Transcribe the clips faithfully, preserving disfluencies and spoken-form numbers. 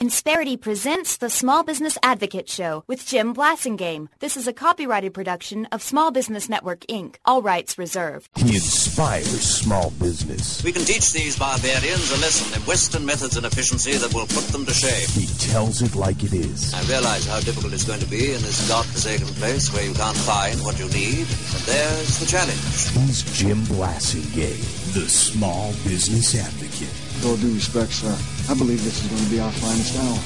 Insperity presents the Small Business Advocate Show with Jim Blasingame. This is a copyrighted production of Small Business Network, Incorporated. All rights reserved. He inspires small business. We can teach these barbarians a lesson in Western methods and efficiency that will put them to shame. He tells it like it is. I realize how difficult it's going to be in this godforsaken place where you can't find what you need, but there's the challenge. He's Jim Blasingame, the Small Business Advocate. With all due respect, sir, I believe this is going to be our finest hour.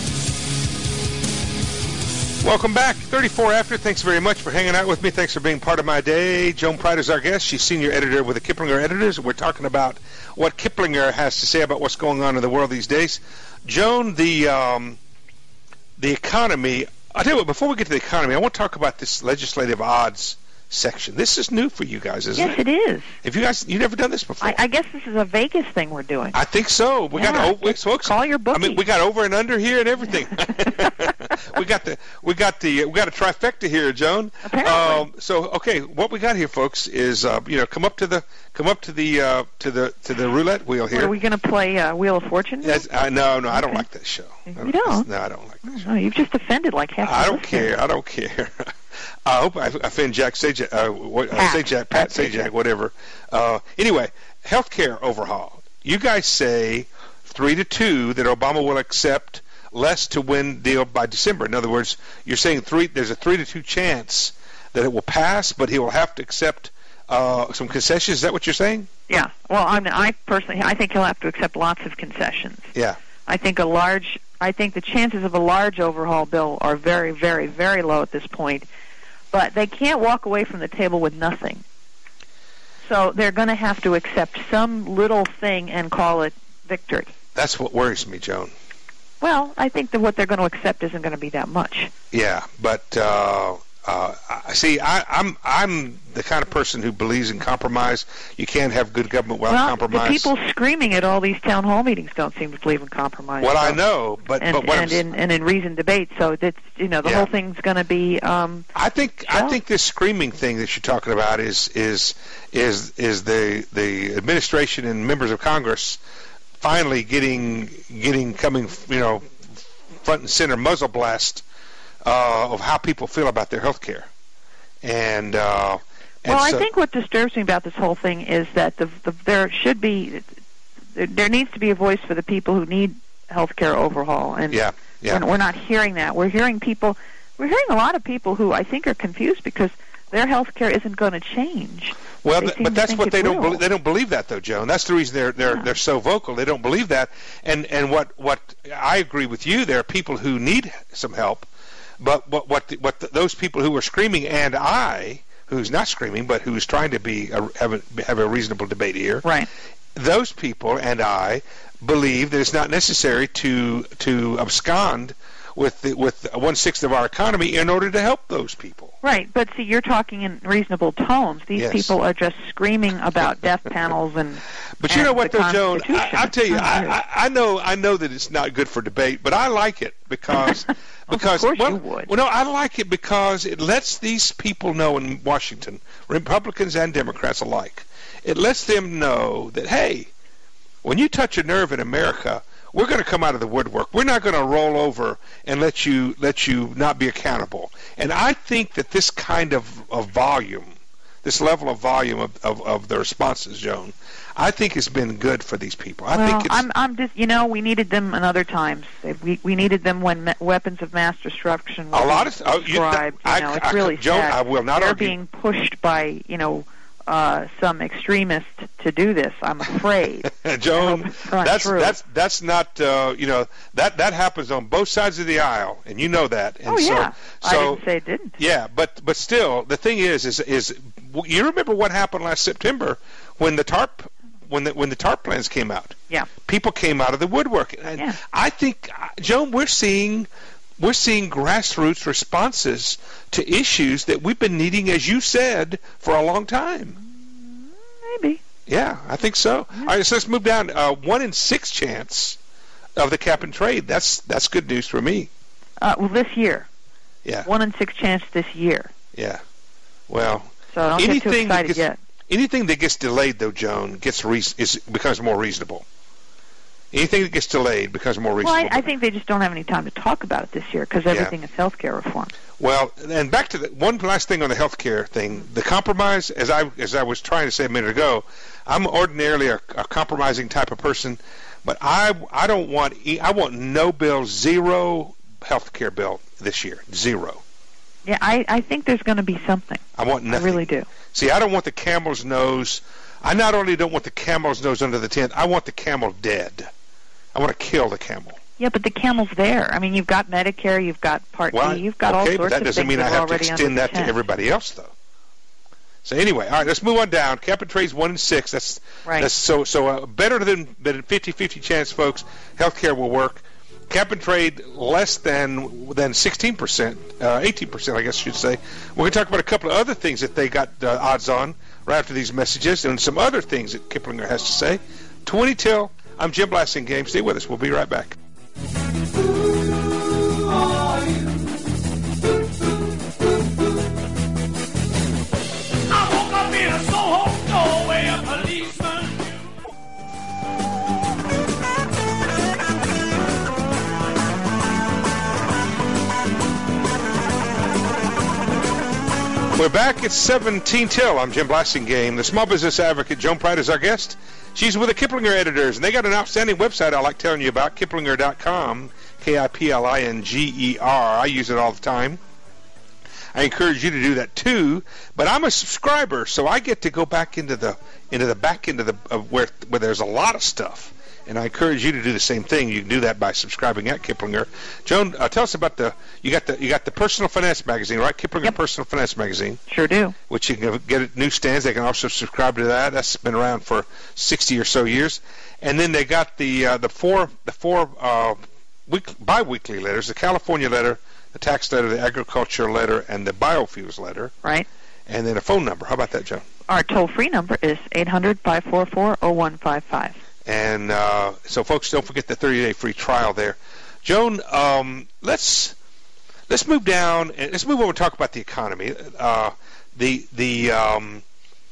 Welcome back. thirty-four after. Thanks very much for hanging out with me. Thanks for being part of my day. Joan Pride is our guest. She's senior editor with the Kiplinger Editors. We're talking about what Kiplinger has to say about what's going on in the world these days. Joan, the um, the economy. I'll tell you what, before we get to the economy, I want to talk about this legislative odds section. This is new for you guys, isn't yes, it? Yes, it is. If you guys, you've never done this before. I, I guess this is a Vegas thing we're doing. I think so. We yeah, got oh, folks. Call your bookie. I mean, we got over and under here and everything. we got the we got the we got a trifecta here, Joan. Apparently. Um, so okay, what we got here, folks, is uh, you know come up to the come up to the uh, to the to the roulette wheel here. What, are we going to play uh, Wheel of Fortune? Yes, uh, no, no, okay. I don't like that show. You I don't? don't? No, I don't like that oh, show. No, you've just offended like half. I the don't listeners. care. I don't care. I hope I offend Jack Sajak, uh, what, uh, Pat. Sajak, Pat Sajak, whatever. Uh, anyway, healthcare overhaul. You guys say three to two that Obama will accept less to win deal by December. In other words, you're saying three. There's a three to two chance that it will pass, but he will have to accept uh, some concessions. Is that what you're saying? Yeah. Well, I mean, I personally, I think he'll have to accept lots of concessions. Yeah. I think a large. I think the chances of a large overhaul bill are very, very, very low at this point. But they can't walk away from the table with nothing. So they're going to have to accept some little thing and call it victory. That's what worries me, Joan. Well, I think that what they're going to accept isn't going to be that much. Yeah, but uh, uh, I see, I, I'm I'm the kind of person who believes in compromise. You can't have good government without well, compromise. The people screaming at all these town hall meetings don't seem to believe in compromise. Well, so. I know, but and, but what and I'm, in and in reasoned debate. So that's you know the yeah. whole thing's going to be. Um, I think well, I think this screaming thing that you're talking about is is is is the the administration and members of Congress finally getting getting coming you know front and center muzzle blast uh, of how people feel about their health care. And, uh, and well, so, I think what disturbs me about this whole thing is that the, the, there should be, there, there needs to be a voice for the people who need health care overhaul. And yeah, yeah. we're, we're not hearing that. We're hearing people, we're hearing a lot of people who I think are confused because their health care isn't going to change. Well, th- but that's what they don't. Be- they don't believe that, though, Joan. That's the reason they're they're yeah. they're so vocal. They don't believe that. And and what what I agree with you. There are people who need some help, but what what the, what the, those people who are screaming, and I, who's not screaming, but who's trying to be a, have a, have a reasonable debate here. Right. Those people and I believe that it's not necessary to to abscond with the, with one sixth of our economy in order to help those people. Right, but see, you're talking in reasonable tones. These yes. people are just screaming about death panels and. But and you know what, the though, Joan? I, I'll tell you, I, I, I, I know, I know that it's not good for debate, but I like it because, because of course well, you would. well, no, I like it because it lets these people know in Washington, Republicans and Democrats alike, it lets them know that hey, when you touch a nerve in America, we're going to come out of the woodwork. We're not going to roll over and let you let you not be accountable. And I think that this kind of, of volume, this level of volume of, of, of the responses, Joan, I think has been good for these people. I well, think it's, I'm, I'm just, you know, we needed them in other times. We we needed them when me- weapons of mass destruction were a lot of oh, described. You, you know, I, it's I, really Joan, sad. I will not They're argue. being pushed by, you know, uh, some extremist to do this. I'm afraid. Joan, that's true. that's that's not uh, you know that that happens on both sides of the aisle, and you know that. And oh yeah, so, so, I didn't say it didn't. Yeah, but but still, the thing is, is is you remember what happened last September when the TARP when the when the TARP plans came out? Yeah, people came out of the woodwork, and yeah. I think, Joan, we're seeing. We're seeing grassroots responses to issues that we've been needing, as you said, for a long time. Maybe. Yeah, I think so. Yeah. All right, so let's move down. Uh, one in six chance of the cap and trade. That's that's good news for me. Uh, well, this year. Yeah. One in six chance this year. Yeah. Well. So don't get too excited that gets, yet. Anything that gets delayed, though, Joan, gets re- is becomes more reasonable. Anything that gets delayed becomes more Well, reasonable. I, I think they just don't have any time to talk about it this year because everything yeah. is health care reform. Well, and back to the one last thing on the health care thing. The compromise, as I as I was trying to say a minute ago, I'm ordinarily a, a compromising type of person, but I I don't want I want no bill, zero health care bill this year, zero. Yeah, I, I think there's going to be something. I want nothing. I really do. See, I don't want the camel's nose. I not only don't want the camel's nose under the tent, I want the camel dead. I want to kill the camel. Yeah, but the camel's there. I mean, you've got Medicare, you've got Part well, D, you've got okay, all sorts but that of doesn't things mean that I are have to already extend that under to everybody else, though. So anyway, all right, let's move on down. Cap and trade's one and six. That's right. That's so so uh, better than than fifty-fifty chance, folks. Healthcare will work. Cap and trade less than than sixteen percent, uh, eighteen percent, I guess I should say. We're going to talk about a couple of other things that they got uh, odds on right after these messages, and some other things that Kiplinger has to say. twenty till. I'm Jim Blasingame. Stay with us. We'll be right back. We're back at seventeen till. I'm Jim Blasingame. The small business advocate, Joan Pratt, is our guest. She's with the Kiplinger editors, and they got an outstanding website I like telling you about, kiplinger dot com, K I P L I N G E R. I use it all the time. I encourage you to do that too. But I'm a subscriber, so I get to go back into the into the back end of the of where where there's a lot of stuff. And I encourage you to do the same thing. You can do that by subscribing at Kiplinger. Joan, uh, tell us about the you got the you got the Personal Finance magazine, right? Kiplinger yep. Personal Finance magazine. Sure do. Which you can get at newsstands. They can also subscribe to that. That's been around for sixty or so years. And then they got the uh, the four the four uh, week, bi-weekly letters: the California letter, the tax letter, the agriculture letter, and the biofuels letter. Right. And then a phone number. How about that, Joan? Our toll-free number is eight hundred, five four four, zero one five five. And uh, so, folks, don't forget the thirty-day free trial there. Joan, um, let's let's move down and let's move over and talk about the economy. Uh, the the um,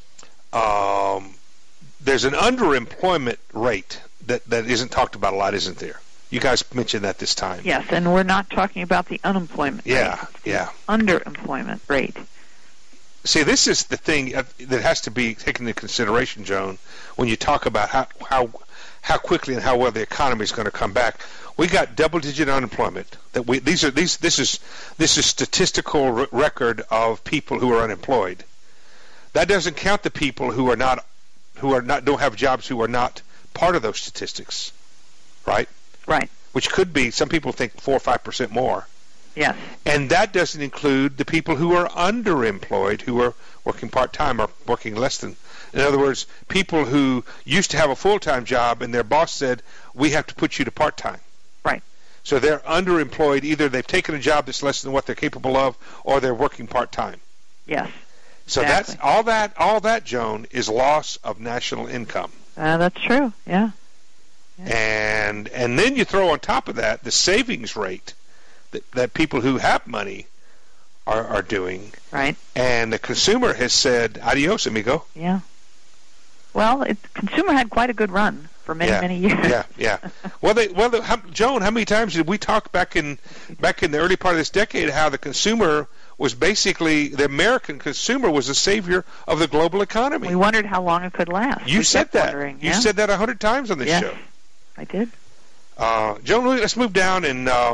um, there's an underemployment rate that, that isn't talked about a lot, isn't there? You guys mentioned that this time. Yes, and we're not talking about the unemployment yeah, rate. Yeah, yeah. Underemployment rate. See, this is the thing that has to be taken into consideration, Joan, when you talk about how how how quickly and how well the economy is going to come back. We got double-digit unemployment. That we these are these this is this is statistical r- record of people who are unemployed. That doesn't count the people who are not who are not don't have jobs who are not part of those statistics, right? Right. Which could be, some people think four or five percent more. Yes. And that doesn't include the people who are underemployed, who are working part-time or working less than. In other words, people who used to have a full-time job and their boss said, we have to put you to part-time. Right. So they're underemployed. Either they've taken a job that's less than what they're capable of, or they're working part-time. Yes. So exactly. that's all that, all that, Joan, is loss of national income. Uh, that's true, yeah. yeah. And and then you throw on top of that the savings rate that, that people who have money are, are doing. Right. And the consumer has said, adios, amigo. Yeah. Well, it, the consumer had quite a good run for many, yeah. many years. Yeah, yeah. Well, they, well, the, how, Joan, how many times did we talk back in back in the early part of this decade how the consumer was basically, the American consumer was the savior of the global economy? We wondered how long it could last. You we said that. You yeah? said said that a hundred times on this yes, show. I did. Uh, Joan, let's move down and uh,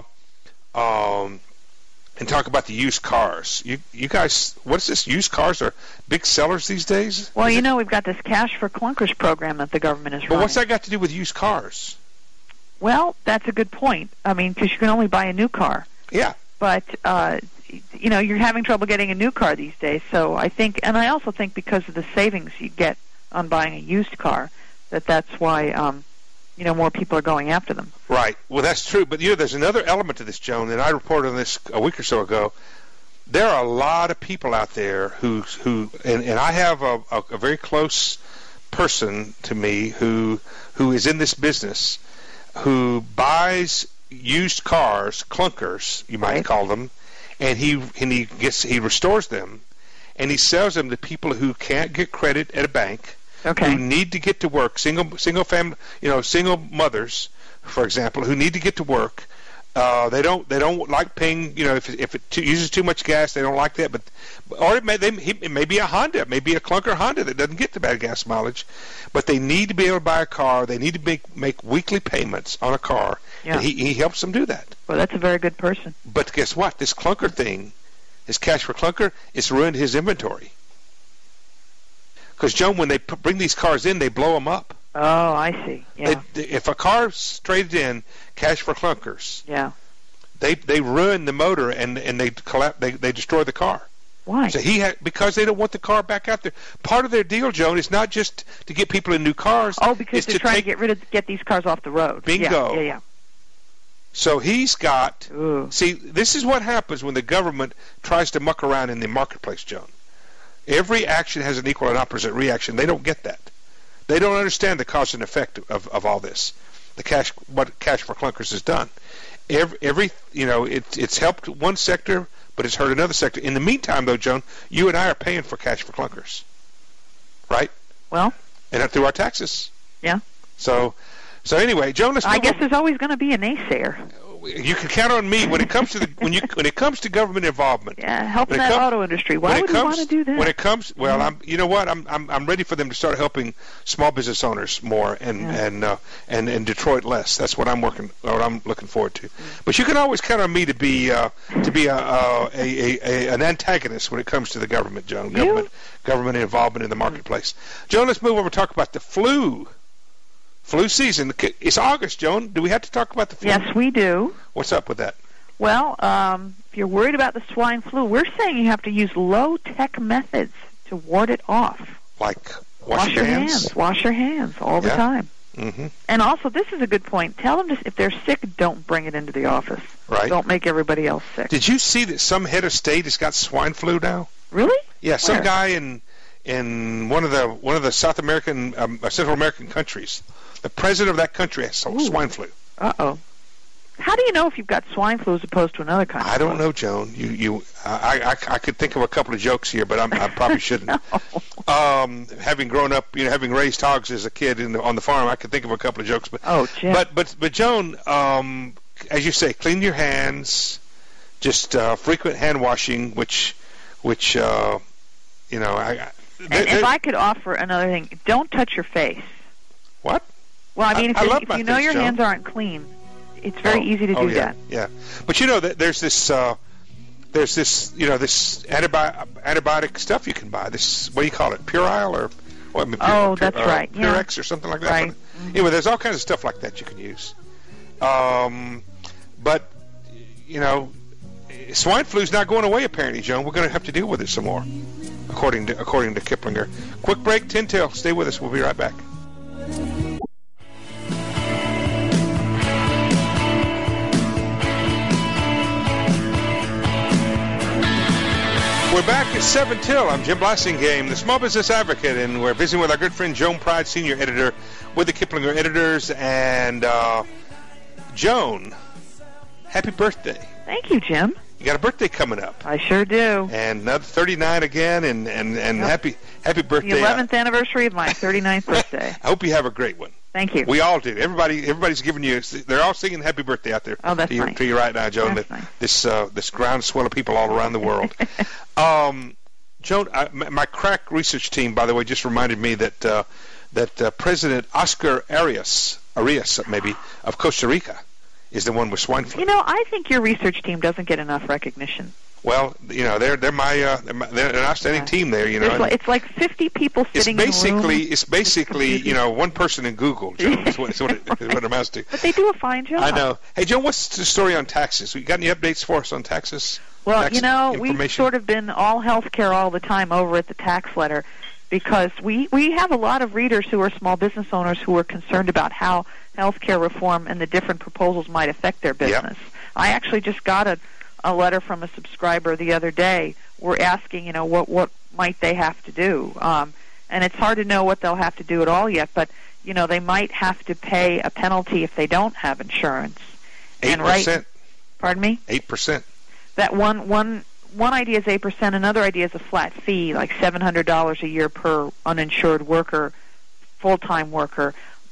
um, and talk about the used cars. You you guys, what is this? Used cars are big sellers these days? Well, is you it? know, we've got this Cash for Clunkers program that the government is but running. But what's that got to do with used cars? Well, that's a good point. I mean, because you can only buy a new car. Yeah. But, uh, you know, you're having trouble getting a new car these days. So I think, and I also think because of the savings you get on buying a used car, that that's why, um, you know, more people are going after them. Right. Well, that's true. But, you know, there's another element to this, Joan, and I reported on this a week or so ago. There are a lot of people out there who, who and, and I have a, a, a very close person to me who who is in this business, who buys used cars, clunkers, you might right. call them, and he and he gets he restores them, and he sells them to people who can't get credit at a bank, okay. who need to get to work, single single family, you know, single mothers for example, who need to get to work. Uh, they don't they don't like paying, you know, if, if it too, uses too much gas, they don't like that. But or it may they, it may be a Honda, it may be a clunker Honda that doesn't get the bad gas mileage, but they need to be able to buy a car. They need to make make weekly payments on a car. Yeah. And he he helps them do that. Well, that's a very good person. But guess what? This clunker thing, this cash for clunker, it's ruined his inventory. Because Joan, when they p- bring these cars in, they blow them up. Oh, I see. Yeah. They, they, if a car's traded in, cash for clunkers, yeah. they they ruin the motor and and they collapse. They they destroy the car. Why? So he had, because they don't want the car back out there. Part of their deal, Joan, is not just to get people in new cars. Oh, because it's they're to trying take, to get rid of get these cars off the road. Bingo. Yeah, yeah, yeah. So he's got. Ooh. See, this is what happens when the government tries to muck around in the marketplace, Joan. Every action has an equal and opposite reaction. They don't get that. They don't understand the cause and effect of, of all this. The cash, what Cash for Clunkers has done. Every, every you know, it, it's helped one sector, but it's hurt another sector. In the meantime, though, Joan, you and I are paying for Cash for Clunkers, right? Well, and through our taxes. Yeah. So, so anyway, Joan, let's I move guess on. there's always going to be a naysayer. You can count on me when it comes to the when you when it comes to government involvement. Yeah, helping When it that comes- auto industry. Why when would it we comes, want to do that? When it comes, well, I'm, you know what, I'm, I'm, I'm ready for them to start helping small business owners more and Yeah. and uh, and and Detroit less. That's what I'm working, what I'm looking forward to. But you can always count on me to be uh, to be a, a, a, a an antagonist when it comes to the government, Joan. You? Government government involvement in the marketplace. Joan, let's move over and talk about the flu. Flu season. It's August, Joan. Do we have to talk about the flu? Yes, we do. What's up with that? Well, um, if you're worried about the swine flu, we're saying you have to use low-tech methods to ward it off. Like wash, your hands. Wash your hands all the Yeah. time. Mm-hmm. And also, this is a good point. Tell them to, if they're sick, don't bring it into the office. Right. Don't make everybody else sick. Did you see that some head of state has got swine flu now? Really? Yeah, some Where? guy in in one of the one of the South American, um, Central American countries. The president of that country has Ooh. swine flu. Uh-oh. How do you know if you've got swine flu as opposed to another kind? I don't know, Joan. You you I, I, I could think of a couple of jokes here, but I'm, I probably shouldn't. No. Um, having grown up, you know, having raised hogs as a kid in the, on the farm, I could think of a couple of jokes. But Oh, Jim. but but but Joan, um, as you say, clean your hands. Just uh, frequent hand washing, which which uh, you know. I, I, And there- if there- I could offer another thing, don't touch your face. what? Well, I mean, I- if, I you're- love if my you know face, your Joan. hands aren't clean, it's very Oh, easy to oh, do yeah, that. Yeah, but you know, th- there's this, uh, there's this, you know, this antibiotic antibiotic stuff you can buy. This, what do you call it, Purile or? Well, I mean, Pure- Oh, Pure- that's uh, right, yeah. Purex or something like that. Right. But anyway, there's all kinds of stuff like that you can use. Um, but you know, swine flu's not going away. Apparently, Joan, we're going to have to deal with it some more, according to according to Kiplinger. Quick break, Tin Tail. Stay with us. We'll be right back. We're back at seven till. I'm Jim Blassingame, the Small Business Advocate, and we're visiting with our good friend Joan Pride, Senior Editor with the Kiplinger Editors. And uh, Joan, happy birthday. Thank you, Jim. You got a birthday coming up. I sure do. And another thirty-nine again, and, and, and Yep. happy happy birthday. The eleventh anniversary of my thirty-ninth birthday. I hope you have a great one. Thank you. We all do. Everybody, everybody's giving you. They're all singing "Happy Birthday" out there Oh, that's to, you, nice. to you right now, Joan. That's The- nice. This uh, this groundswell of people all around the world. um, Joan, I, my, my crack research team, by the way, just reminded me that uh, that uh, President Oscar Arias, Arias maybe, of Costa Rica, is the one with swine flu. You know, I think your research team doesn't get enough recognition. Well, you know, they're they're my uh, they're, my, they're an outstanding Yeah. team there. You know, There's like, it's like fifty people it's sitting basically in a room. it's basically you know one person in Google, Joan. Is what, is what, it, is what it amounts to. But they do a fine job. I know. Hey, Joan, what's the story on taxes? You got any updates for us on taxes? Well, Tax you know, we've information? sort of been all healthcare all the time over at the tax letter because we, we have a lot of readers who are small business owners who are concerned about how healthcare reform and the different proposals might affect their business. I actually just got a, a letter from a subscriber the other day. We're asking, you know, what, what might they have to do? Um, and it's hard to know what they'll have to do at all yet, but, you know, they might have to pay a penalty if they don't have insurance. Eight And right- percent. Pardon me? Eight percent. That one one one idea is eight percent. Another idea is a flat fee, like seven hundred dollars a year per uninsured worker, full time worker.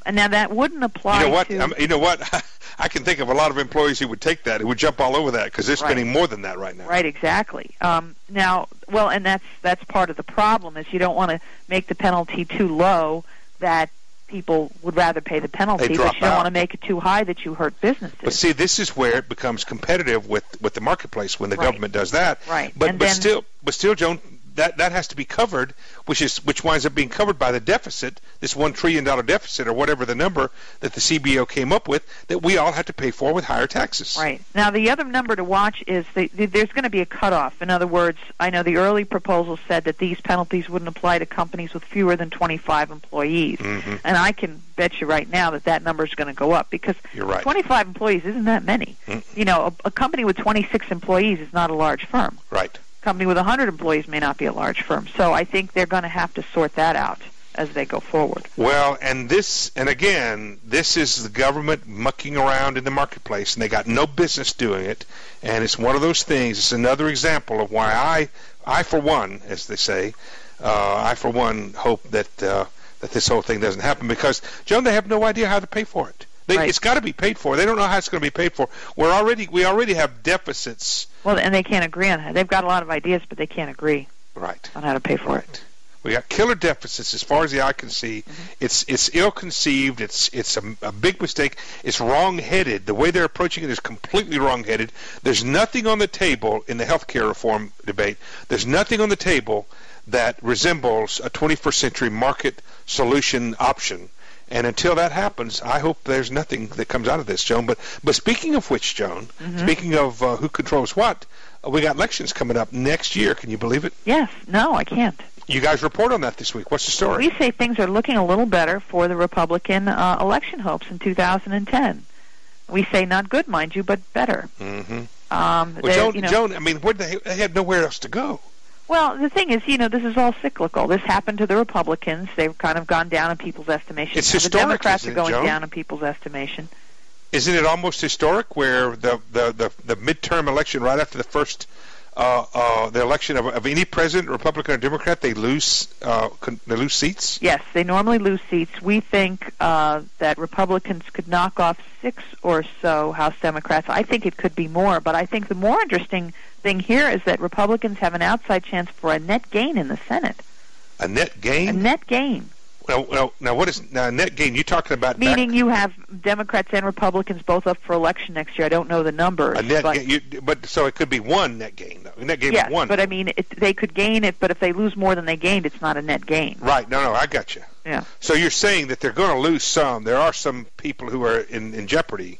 And now that wouldn't apply You know what? to... I'm, you know what? I can think of a lot of employees who would take that, who would jump all over that, because they're spending Right. more than that right now. Right, exactly. Um, now, well, and that's that's part of the problem, is you don't want to make the penalty too low that people would rather pay the penalty, They but drop you don't out. want to make it too high that you hurt businesses. But see, this is where it becomes competitive with, with the marketplace when the Right. government does that. Right. But And but then- still, but still, Joan, that that has to be covered, which is which winds up being covered by the deficit, this one trillion dollar deficit or whatever the number that the C B O came up with, that we all have to pay for with higher taxes. Right. Now, the other number to watch is the, the, there's going to be a cutoff. In other words, I know the early proposal said that these penalties wouldn't apply to companies with fewer than twenty-five employees. Mhm. And I can bet you right now that that number is going to go up, because You're right. twenty-five employees isn't that many. Mm. You know, a, a company with twenty-six employees is not a large firm. Right. A company with one hundred employees may not be a large firm. So I think they're going to have to sort that out as they go forward. Well, and this, and again, this is the government mucking around in the marketplace, and they got no business doing it. And it's one of those things. It's another example of why I, I for one, as they say, uh, I for one hope that uh, that this whole thing doesn't happen, because Joan, they have no idea how to pay for it. They, Right. It's got to be paid for. They don't know how it's going to be paid for. We're already, we already have deficits. Well, and they can't agree on it. They've got a lot of ideas, but they can't agree Right. on how to pay for it. Right. We got killer deficits as far as the eye can see. Mm-hmm. It's it's ill-conceived. It's it's a, a big mistake. It's wrong-headed. The way they're approaching it is completely wrong-headed. There's nothing on the table in the healthcare reform debate. There's nothing on the table that resembles a twenty-first century market solution option. And until that happens, I hope there's nothing that comes out of this, Joan. But but speaking of which, Joan, Mm-hmm. speaking of uh, who controls what, uh, we got elections coming up next year. Can you believe it? Yes. No, I can't. You guys report on that this week. What's the story? We say things are looking a little better for the Republican uh, election hopes in two thousand ten. We say not good, mind you, but better. Mm-hmm. Um, Well, they're, Joan, you know, Joan, I mean, where they, they had nowhere else to go. well, the thing is, you know, this is all cyclical. This happened to the Republicans. They've kind of gone down in people's estimation. It's Now, the historic, Democrats isn't are it, going Joan? down in people's estimation. Isn't it almost historic where the, the, the, the midterm election right after the first uh, uh, the election of, of any president, Republican or Democrat, they lose uh, con- they lose seats? Yes, they normally lose seats. We think uh, that Republicans could knock off six or so House Democrats. I think it could be more, but I think the more interesting thing here is that Republicans have an outside chance for a net gain in the Senate. A net A gain? net gain. Well, well, now what is now net gain? You talking about Meaning back, you have Democrats and Republicans both up for election next year. I don't know the numbers. a net but gain? You, but so it could be one net gain. Though. A net gain yes, of one. but I mean, it, they could gain it, but if they lose more than they gained, it's not a net gain. Right? No, no, I got you. Yeah. So you're saying that they're going to lose some. There are some people who are in, in jeopardy,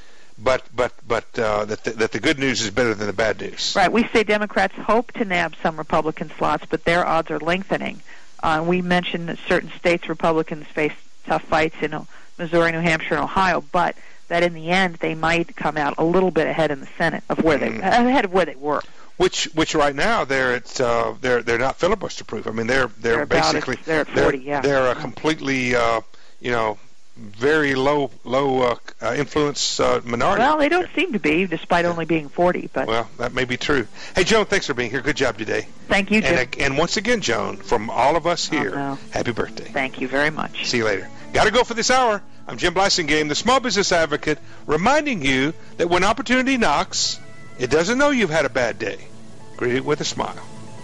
but but but uh, that the, that the good news is better than the bad news. Right. We say Democrats hope to nab some Republican slots, but their odds are lengthening. Uh, we mentioned that certain states Republicans face tough fights in uh, Missouri, New Hampshire, and Ohio, but that in the end they might come out a little bit ahead in the Senate of where they Mm. ahead of where they were. Which which right now they're at uh, they're they're not filibuster proof. I mean they're they're, They're about basically at- they're at forty, yeah. they're a completely uh, you know very low low uh, uh, influence uh, minority. Well, they don't seem to be, despite only being forty. But Well, that may be true. Hey, Joan, thanks for being here. Good job today. thank you, Jim. And ag- and once again, Joan, from all of us Oh, here, no. happy birthday. Thank you very much. See you later. Got to go for this hour. I'm Jim Blasingame, the Small Business Advocate, reminding you that when opportunity knocks, it doesn't know you've had a bad day. Greet it with a smile.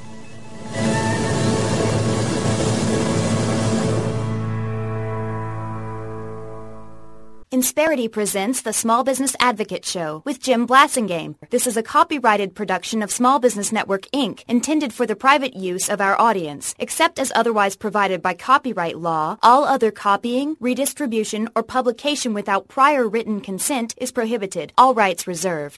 Insperity presents the Small Business Advocate Show with Jim Blasingame. This is a copyrighted production of Small Business Network, Incorporated, intended for the private use of our audience. Except as otherwise provided by copyright law, all other copying, redistribution, or publication without prior written consent is prohibited. All rights reserved.